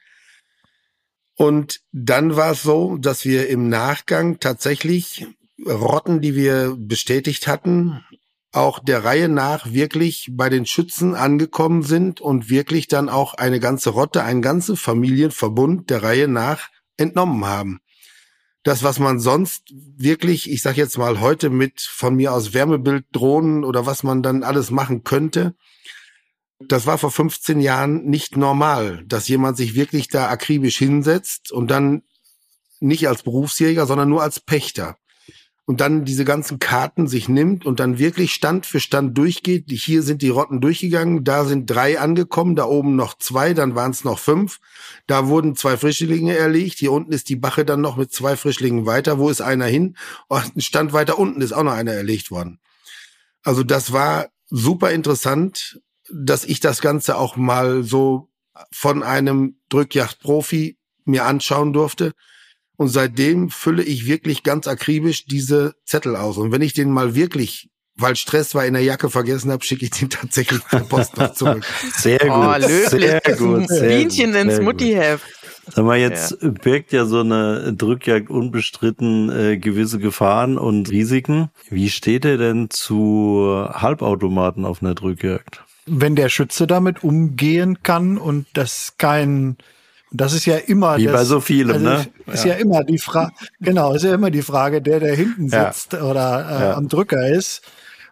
S3: Und dann war es so, dass wir im Nachgang tatsächlich Rotten, die wir bestätigt hatten, auch der Reihe nach wirklich bei den Schützen angekommen sind und wirklich dann auch eine ganze Rotte, einen ganzen Familienverbund der Reihe nach entnommen haben. Das, was man sonst wirklich, ich sag jetzt mal heute mit von mir aus Wärmebilddrohnen oder was man dann alles machen könnte, Das war vor fünfzehn Jahren nicht normal, dass jemand sich wirklich da akribisch hinsetzt und dann nicht als Berufsjäger, sondern nur als Pächter. Und dann diese ganzen Karten sich nimmt und dann wirklich Stand für Stand durchgeht. Hier sind die Rotten durchgegangen, da sind drei angekommen, da oben noch zwei, dann waren es noch fünf. Da wurden zwei Frischlinge erlegt. Hier unten ist die Bache dann noch mit zwei Frischlingen weiter. Wo ist einer hin? Und ein Stand weiter unten ist auch noch einer erlegt worden. Also das war super interessant, dass ich das Ganze auch mal so von einem Drückjagdprofi mir anschauen durfte. Und seitdem fülle ich wirklich ganz akribisch diese Zettel aus. Und wenn ich den mal wirklich, weil Stress war, in der Jacke vergessen habe, schicke ich den tatsächlich per Post noch zurück.
S2: Sehr gut,
S1: oh, löblich,
S2: sehr gut. Sehr
S1: Bienchen
S2: gut,
S1: ins
S2: sehr
S1: Muttiheft.
S2: Sag mal, jetzt ja. birgt ja so eine Drückjagd unbestritten äh, gewisse Gefahren und Risiken. Wie steht er denn zu Halbautomaten auf einer Drückjagd?
S4: Wenn der Schütze damit umgehen kann und das kein Das ist ja immer
S2: wie
S4: das,
S2: bei so vielem,
S4: also
S2: ne?
S4: Ist
S2: ja.
S4: ja immer die Frage, genau, ist ja immer die Frage, der, der hinten sitzt ja. oder äh, ja. am Drücker ist,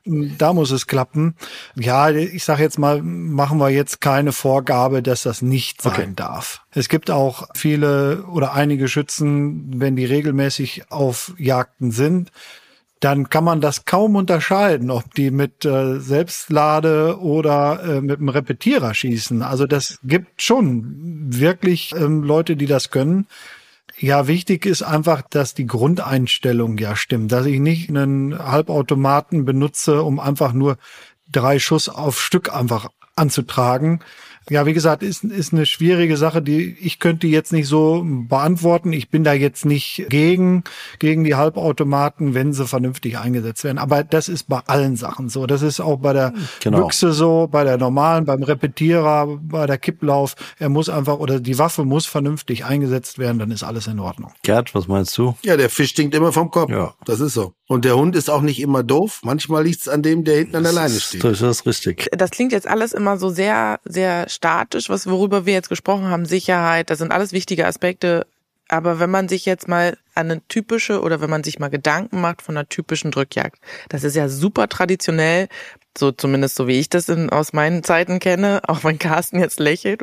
S4: da muss es klappen. Ja, ich sage jetzt mal, machen wir jetzt keine Vorgabe, dass das nicht sein okay. darf. Es gibt auch viele oder einige Schützen, wenn die regelmäßig auf Jagden sind, dann kann man das kaum unterscheiden, ob die mit äh, Selbstlade oder äh, mit einem Repetierer schießen. Also das gibt schon wirklich ähm, Leute, die das können. Ja, wichtig ist einfach, dass die Grundeinstellung ja stimmt, dass ich nicht einen Halbautomaten benutze, um einfach nur drei Schuss auf Stück einfach anzutragen. Ja, wie gesagt, ist, ist eine schwierige Sache, die ich könnte jetzt nicht so beantworten. Ich bin da jetzt nicht gegen, gegen die Halbautomaten, wenn sie vernünftig eingesetzt werden. Aber das ist bei allen Sachen so. Das ist auch bei der genau. Büchse so, bei der normalen, beim Repetierer, bei der Kipplauf. Er muss einfach, oder die Waffe muss vernünftig eingesetzt werden, dann ist alles in Ordnung.
S2: Gerd, was meinst du?
S3: Ja, der Fisch stinkt immer vom Kopf.
S2: Ja.
S3: Das ist so. Und der Hund ist auch nicht immer doof. Manchmal liegt es an dem, der hinten an der Leine steht.
S2: Das ist richtig.
S1: Das klingt jetzt alles immer so sehr, sehr statisch, was worüber wir jetzt gesprochen haben, Sicherheit, das sind alles wichtige Aspekte. Aber wenn man sich jetzt mal an eine typische oder wenn man sich mal Gedanken macht von einer typischen Drückjagd, das ist ja super traditionell, so zumindest so wie ich das in, aus meinen Zeiten kenne, auch wenn Carsten jetzt lächelt,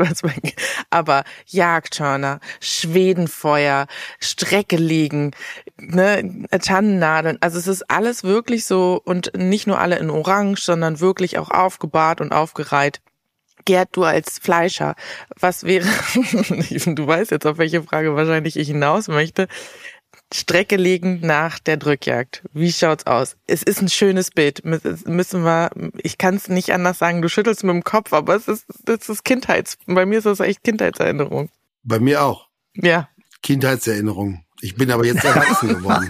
S1: aber Jagdhörner, Schwedenfeuer, Strecke legen, ne, Tannennadeln, also es ist alles wirklich so und nicht nur alle in Orange, sondern wirklich auch aufgebahrt und aufgereiht. Gerd, du als Fleischer, was wäre, du weißt jetzt, auf welche Frage wahrscheinlich ich hinaus möchte, Strecke legen nach der Drückjagd. Wie schaut's aus? Es ist ein schönes Bild. Müssen wir, ich kann es nicht anders sagen, du schüttelst mit dem Kopf, aber es ist, das ist Kindheits, bei mir ist das echt Kindheitserinnerung.
S3: Bei mir auch.
S1: Ja.
S3: Kindheitserinnerung. Ich bin aber jetzt erwachsen geworden.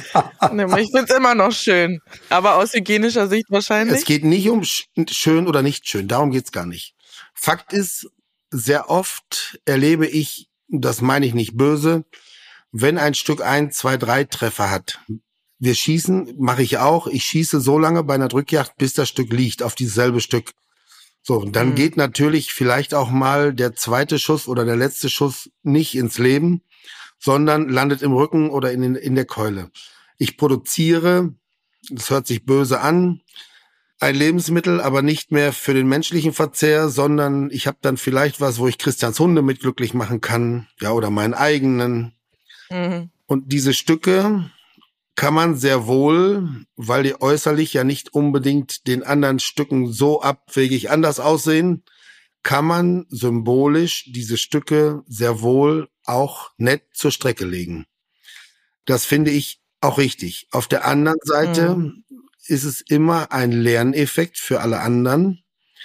S1: Ich finde es immer noch schön. Aber aus hygienischer Sicht wahrscheinlich?
S3: Es geht nicht um schön oder nicht schön. Darum geht's gar nicht. Fakt ist, sehr oft erlebe ich, das meine ich nicht böse, wenn ein Stück ein, zwei, drei Treffer hat. Wir schießen, mache ich auch. Ich schieße so lange bei einer Drückjagd, bis das Stück liegt, auf dieselbe Stück. So, und dann mhm. geht natürlich vielleicht auch mal der zweite Schuss oder der letzte Schuss nicht ins Leben, sondern landet im Rücken oder in, den, in der Keule. Ich produziere, das hört sich böse an, ein Lebensmittel, aber nicht mehr für den menschlichen Verzehr, sondern ich habe dann vielleicht was, wo ich Christians Hunde mit glücklich machen kann, ja, oder meinen eigenen. Mhm. Und diese Stücke kann man sehr wohl, weil die äußerlich ja nicht unbedingt den anderen Stücken so abwegig anders aussehen, kann man symbolisch diese Stücke sehr wohl auch nett zur Strecke legen. Das finde ich auch richtig. Auf der anderen Seite mhm. ist es immer ein Lerneffekt für alle anderen.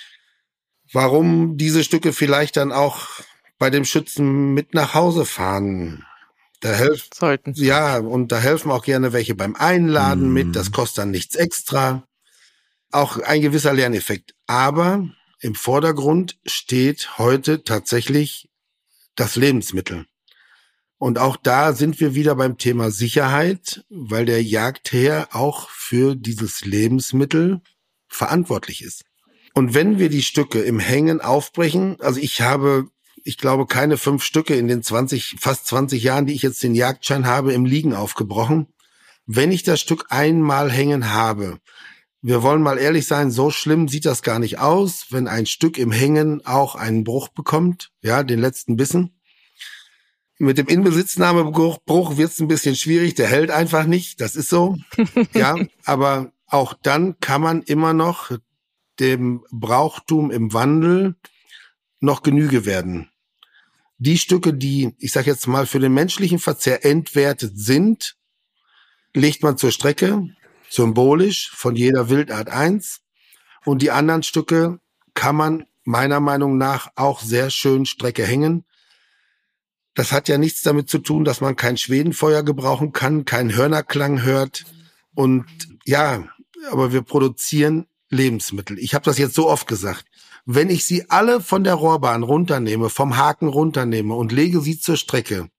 S3: Warum diese Stücke vielleicht dann auch bei dem Schützen mit nach Hause fahren? Da helfen, sollten. Ja, und da helfen auch gerne welche beim Einladen mhm. mit. Das kostet dann nichts extra. Auch ein gewisser Lerneffekt. Aber im Vordergrund steht heute tatsächlich das Lebensmittel. Und auch da sind wir wieder beim Thema Sicherheit, weil der Jagdherr auch für dieses Lebensmittel verantwortlich ist. Und wenn wir die Stücke im Hängen aufbrechen, also ich habe, ich glaube, keine fünf Stücke in den zwanzig, fast zwanzig Jahren, die ich jetzt den Jagdschein habe, im Liegen aufgebrochen. Wenn ich das Stück einmal hängen habe, wir wollen mal ehrlich sein, so schlimm sieht das gar nicht aus, wenn ein Stück im Hängen auch einen Bruch bekommt, ja, den letzten Bissen. Mit dem Inbesitznahmebruch wird es ein bisschen schwierig, der hält einfach nicht, das ist so. Ja, aber auch dann kann man immer noch dem Brauchtum im Wandel noch Genüge werden. Die Stücke, die, ich sag jetzt mal, für den menschlichen Verzehr entwertet sind, legt man zur Strecke, symbolisch, von jeder Wildart eins. Und die anderen Stücke kann man meiner Meinung nach auch sehr schön Strecke hängen. Das hat ja nichts damit zu tun, dass man kein Schwedenfeuer gebrauchen kann, keinen Hörnerklang hört. Und ja, aber wir produzieren Lebensmittel. Ich habe das jetzt so oft gesagt. Wenn ich sie alle von der Rohrbahn runternehme, vom Haken runternehme und lege sie zur Strecke,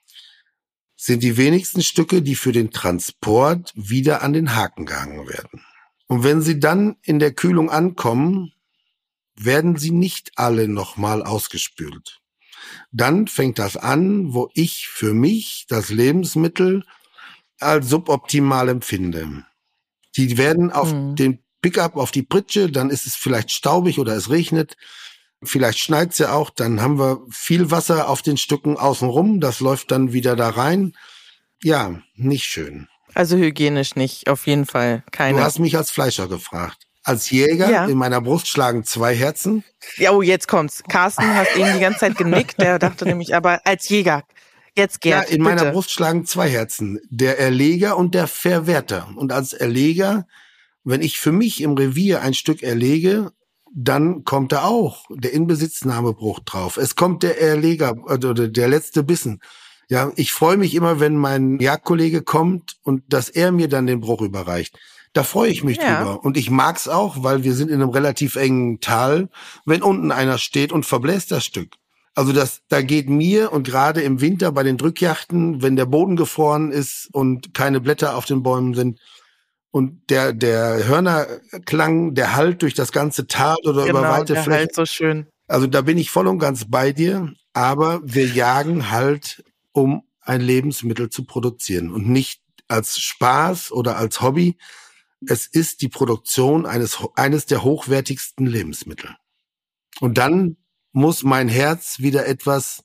S3: sind die wenigsten Stücke, die für den Transport wieder an den Haken gehangen werden. Und wenn sie dann in der Kühlung ankommen, werden sie nicht alle nochmal ausgespült. Dann fängt das an, wo ich für mich das Lebensmittel als suboptimal empfinde. Die werden auf mhm. den Pickup, auf die Pritsche, dann ist es vielleicht staubig oder es regnet. Vielleicht schneit's ja auch, dann haben wir viel Wasser auf den Stücken außenrum, das läuft dann wieder da rein. Ja, nicht schön.
S1: Also hygienisch nicht, auf jeden Fall. Keine.
S3: Du hast mich als Fleischer gefragt. Als Jäger, ja. In meiner Brust schlagen zwei Herzen.
S1: Ja, oh, jetzt kommt's. Carsten hat eben die ganze Zeit genickt, der dachte nämlich, aber als Jäger, jetzt Gerd,
S3: Ja, in
S1: bitte.
S3: meiner Brust schlagen zwei Herzen. Der Erleger und der Verwerter. Und als Erleger, wenn ich für mich im Revier ein Stück erlege, dann kommt da auch der Inbesitznahmebruch drauf. Es kommt der Erleger oder der letzte Bissen. Ja, ich freue mich immer, wenn mein Jagdkollege kommt und dass er mir dann den Bruch überreicht. Da freue ich mich ja. drüber. Und ich mag's auch, weil wir sind in einem relativ engen Tal, wenn unten einer steht und verbläst das Stück. Also das, da geht mir und gerade im Winter bei den Drückjachten, wenn der Boden gefroren ist und keine Blätter auf den Bäumen sind, und der, der Hörnerklang, der hallt durch das ganze Tal oder
S1: genau,
S3: über weite
S1: der
S3: Flächen.
S1: Halt so schön.
S3: Also da bin ich voll und ganz bei dir. Aber wir jagen halt, um ein Lebensmittel zu produzieren und nicht als Spaß oder als Hobby. Es ist die Produktion eines, eines der hochwertigsten Lebensmittel. Und dann muss mein Herz wieder etwas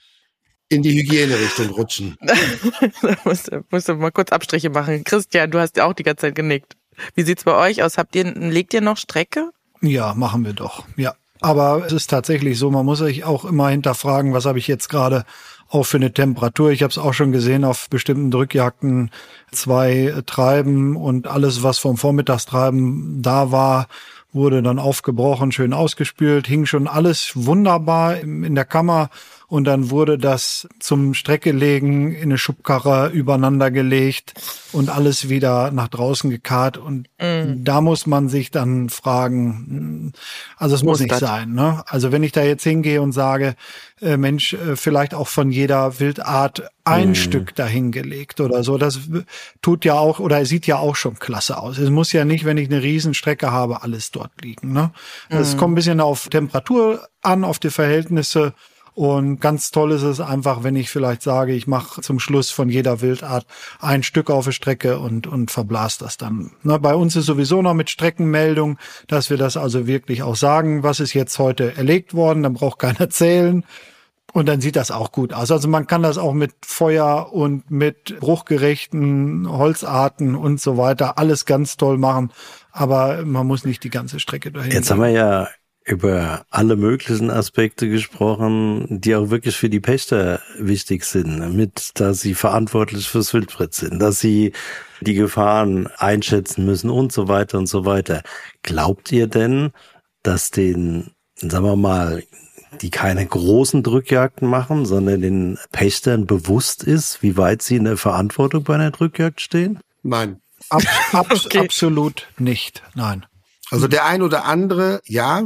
S3: in die Hygienerichtung rutschen.
S1: Da musst, musst du mal kurz Abstriche machen. Christian, du hast ja auch die ganze Zeit genickt. Wie sieht's bei euch aus? Habt ihr, legt ihr noch Strecke?
S4: Ja, machen wir doch. Ja. Aber es ist tatsächlich so, man muss sich auch immer hinterfragen, was habe ich jetzt gerade auch für eine Temperatur. Ich habe es auch schon gesehen auf bestimmten Drückjagden, zwei Treiben und alles, was vom Vormittagstreiben da war, wurde dann aufgebrochen, schön ausgespült, hing schon alles wunderbar in der Kammer. Und dann wurde das zum Streckelegen in eine Schubkarre übereinander gelegt und alles wieder nach draußen gekarrt. Und mm. da muss man sich dann fragen, also es muss, muss nicht das? sein, ne? Also wenn ich da jetzt hingehe und sage, äh, Mensch, äh, vielleicht auch von jeder Wildart ein mm. Stück dahingelegt oder so, das tut ja auch, oder sieht ja auch schon klasse aus. Es muss ja nicht, wenn ich eine Riesenstrecke habe, alles dort liegen, ne? Es mm. kommt ein bisschen auf Temperatur an, auf die Verhältnisse. Und ganz toll ist es einfach, wenn ich vielleicht sage, ich mache zum Schluss von jeder Wildart ein Stück auf der Strecke und und verblas das dann. Na, bei uns ist sowieso noch mit Streckenmeldung, dass wir das also wirklich auch sagen, was ist jetzt heute erlegt worden, dann braucht keiner zählen. Und dann sieht das auch gut aus. Also man kann das auch mit Feuer und mit bruchgerechten Holzarten und so weiter alles ganz toll machen. Aber man muss nicht die ganze Strecke dahin.
S2: Jetzt haben wir ja über alle möglichen Aspekte gesprochen, die auch wirklich für die Pächter wichtig sind, mit, dass sie verantwortlich fürs Wildbret sind, dass sie die Gefahren einschätzen müssen und so weiter und so weiter. Glaubt ihr denn, dass den, sagen wir mal, die keine großen Drückjagden machen, sondern den Pächtern bewusst ist, wie weit sie in der Verantwortung bei einer Drückjagd stehen?
S3: Nein.
S4: Ab, ab, okay. Absolut nicht, nein.
S3: Also der ein oder andere, ja,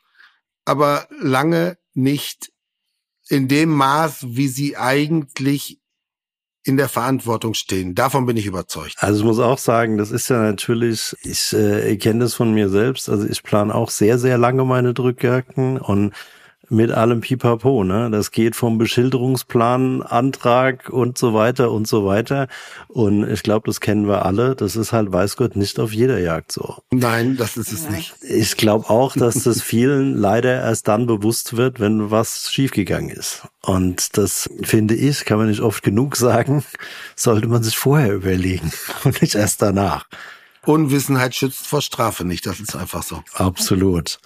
S3: aber lange nicht in dem Maß, wie sie eigentlich in der Verantwortung stehen. Davon bin ich überzeugt.
S2: Also ich muss auch sagen, das ist ja natürlich, ich äh, kenne das von mir selbst, also ich plane auch sehr, sehr lange meine Drückjagden und mit allem Pipapo, ne? Das geht vom Beschilderungsplan, Antrag und so weiter und so weiter. Und ich glaube, das kennen wir alle. Das ist halt, weiß Gott, nicht auf jeder Jagd so.
S3: Nein, das ist es nicht.
S2: Ich glaube auch, dass das vielen leider erst dann bewusst wird, wenn was schiefgegangen ist. Und das, finde ich, kann man nicht oft genug sagen, sollte man sich vorher überlegen und nicht erst danach.
S3: Unwissenheit schützt vor Strafe nicht, das ist einfach so.
S2: Absolut.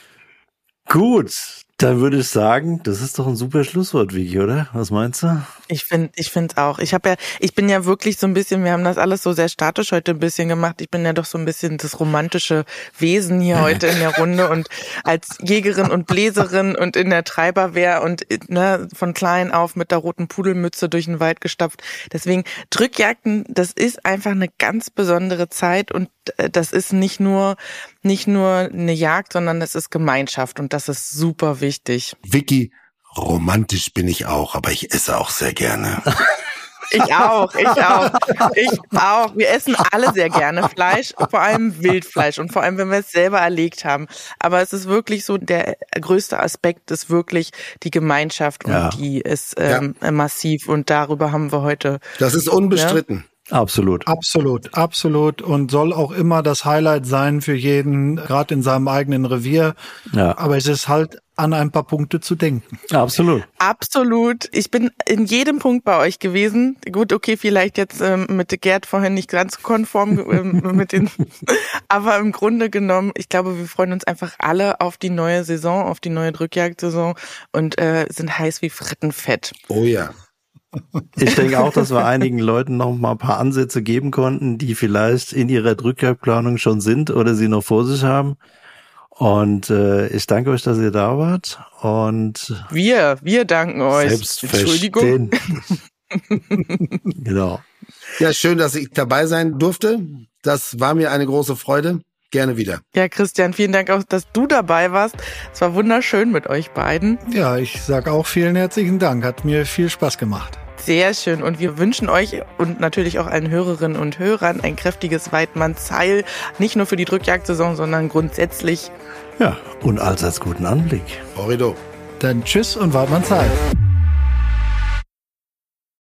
S2: Gut, dann würde ich sagen, das ist doch ein super Schlusswort, Vicky, oder? Was meinst du?
S1: Ich finde, ich finde auch. Ich habe ja, ich bin ja wirklich so ein bisschen, wir haben das alles so sehr statisch heute ein bisschen gemacht. Ich bin ja doch so ein bisschen das romantische Wesen hier heute in der Runde und als Jägerin und Bläserin und in der Treiberwehr und ne, von klein auf mit der roten Pudelmütze durch den Wald gestapft. Deswegen Drückjagden, das ist einfach eine ganz besondere Zeit und das ist nicht nur nicht nur eine Jagd, sondern das ist Gemeinschaft und das ist super wichtig.
S3: Vicky, romantisch bin ich auch, aber ich esse auch sehr gerne.
S1: Ich auch, ich auch, ich auch. Wir essen alle sehr gerne Fleisch, vor allem Wildfleisch und vor allem, wenn wir es selber erlegt haben. Aber es ist wirklich so, der größte Aspekt ist wirklich die Gemeinschaft und ja. die ist ähm, ja. massiv und darüber haben wir heute.
S3: Das ist unbestritten.
S1: Ja?
S2: Absolut.
S4: Absolut, absolut und soll auch immer das Highlight sein für jeden, gerade in seinem eigenen Revier. Ja. Aber es ist halt an ein paar Punkte zu denken.
S2: Absolut.
S1: Absolut. Ich bin in jedem Punkt bei euch gewesen. Gut, okay, vielleicht jetzt ähm, mit Gerd vorhin nicht ganz konform ähm, mit den, aber im Grunde genommen, ich glaube, wir freuen uns einfach alle auf die neue Saison, auf die neue Drückjagdsaison und äh, sind heiß wie Frittenfett.
S3: Oh ja.
S2: Ich denke auch, dass wir einigen Leuten noch mal ein paar Ansätze geben konnten, die vielleicht in ihrer Drückjagdplanung schon sind oder sie noch vor sich haben. Und äh, ich danke euch, dass ihr da wart. Und
S1: wir, wir danken euch.
S2: Entschuldigung. Genau.
S3: Ja, schön, dass ich dabei sein durfte. Das war mir eine große Freude. Gerne wieder.
S1: Ja, Christian, vielen Dank auch, dass du dabei warst. Es war wunderschön mit euch beiden.
S4: Ja, ich sag auch vielen herzlichen Dank. Hat mir viel Spaß gemacht.
S1: Sehr schön. Und wir wünschen euch und natürlich auch allen Hörerinnen und Hörern ein kräftiges Weidmannsheil. Nicht nur für die Drückjagdsaison, sondern grundsätzlich.
S2: Ja, und allseits guten Anblick.
S3: Horrido.
S4: Dann tschüss und Weidmannsheil.